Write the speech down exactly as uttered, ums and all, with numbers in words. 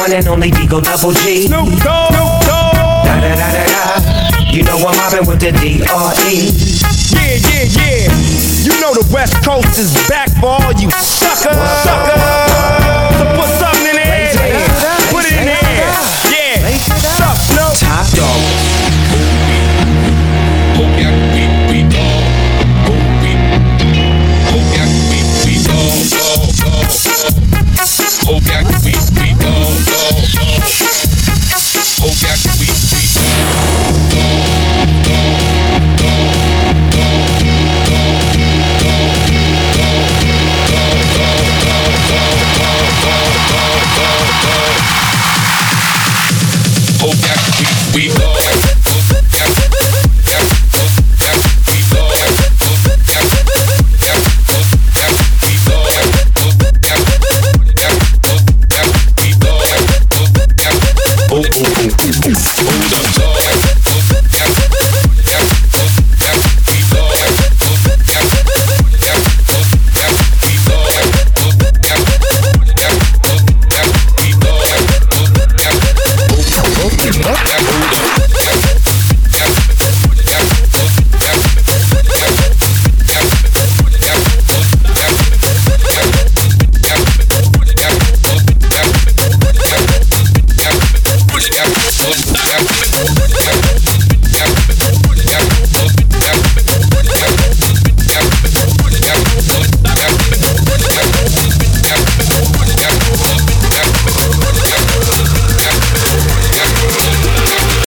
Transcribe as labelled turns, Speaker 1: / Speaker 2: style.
Speaker 1: one and only Digo Double G.
Speaker 2: Snoop Dogg, Snoop Dogg.
Speaker 1: Da da da da da. You know I'm mobbing with the D R E.
Speaker 2: Yeah, yeah, yeah. You know the West Coast is back for all you suckers. Suckers. So put something in the air. Put it in the air. Yeah. What's up, Snoop?
Speaker 1: Top dog. Hold up.